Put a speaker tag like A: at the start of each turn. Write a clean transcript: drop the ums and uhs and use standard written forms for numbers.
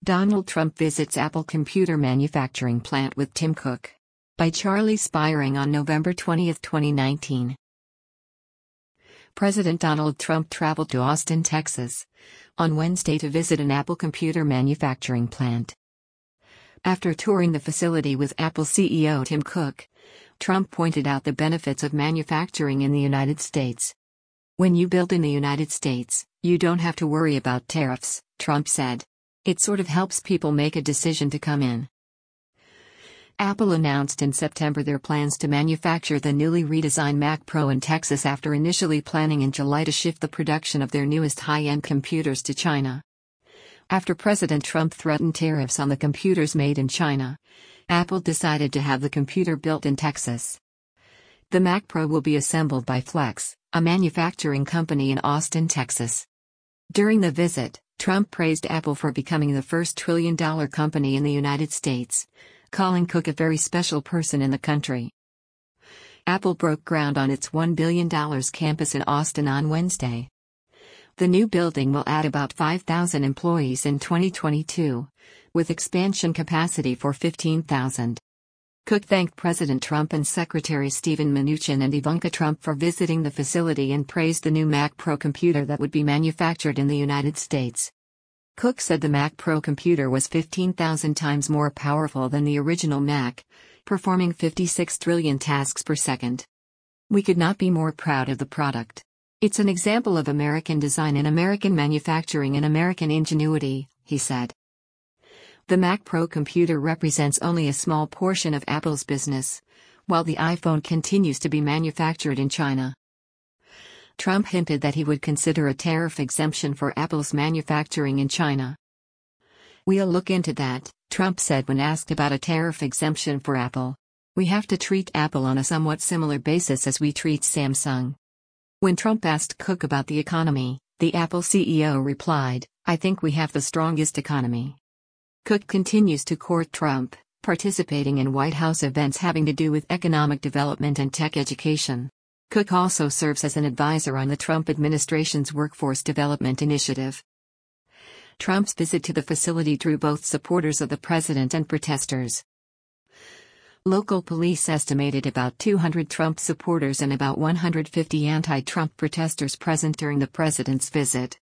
A: Donald Trump visits Apple computer manufacturing plant with Tim Cook. By Charlie Spiering on November 20, 2019. President Donald Trump traveled to Austin, Texas, on Wednesday to visit an Apple computer manufacturing plant. After touring the facility with Apple CEO Tim Cook, Trump pointed out the benefits of manufacturing in the United States. "When you build in the United States, you don't have to worry about tariffs," Trump said. "It sort of helps people make a decision to come in." Apple announced in September their plans to manufacture the newly redesigned Mac Pro in Texas after initially planning in July to shift the production of their newest high-end computers to China. After President Trump threatened tariffs on the computers made in China, Apple decided to have the computer built in Texas. The Mac Pro will be assembled by Flex, a manufacturing company in Austin, Texas. During the visit, Trump praised Apple for becoming the first trillion-dollar company in the United States, calling Cook a very special person in the country. Apple broke ground on its $1 billion campus in Austin on Wednesday. The new building will add about 5,000 employees in 2022, with expansion capacity for 15,000. Cook thanked President Trump and Secretary Steven Mnuchin and Ivanka Trump for visiting the facility and praised the new Mac Pro computer that would be manufactured in the United States. Cook said the Mac Pro computer was 15,000 times more powerful than the original Mac, performing 56 trillion tasks per second. "We could not be more proud of the product. It's an example of American design and American manufacturing and American ingenuity," he said. The Mac Pro computer represents only a small portion of Apple's business, while the iPhone continues to be manufactured in China. Trump hinted that he would consider a tariff exemption for Apple's manufacturing in China. "We'll look into that," Trump said when asked about a tariff exemption for Apple. "We have to treat Apple on a somewhat similar basis as we treat Samsung." When Trump asked Cook about the economy, the Apple CEO replied, "I think we have the strongest economy." Cook continues to court Trump, participating in White House events having to do with economic development and tech education. Cook also serves as an advisor on the Trump administration's Workforce Development Initiative. Trump's visit to the facility drew both supporters of the president and protesters. Local police estimated about 200 Trump supporters and about 150 anti-Trump protesters present during the president's visit.